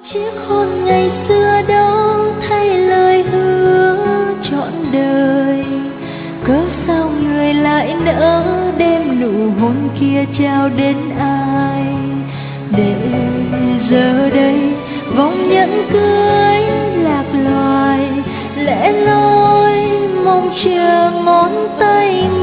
chiếc hôn ngày xưa đó thay lời hứa trọn đời, cớ sao người lại nỡ đem nụ hôn kia trao đến ai, để giờ đây vòng nhẫn cưới lạc loài lẻ loi mong chờ ngón tay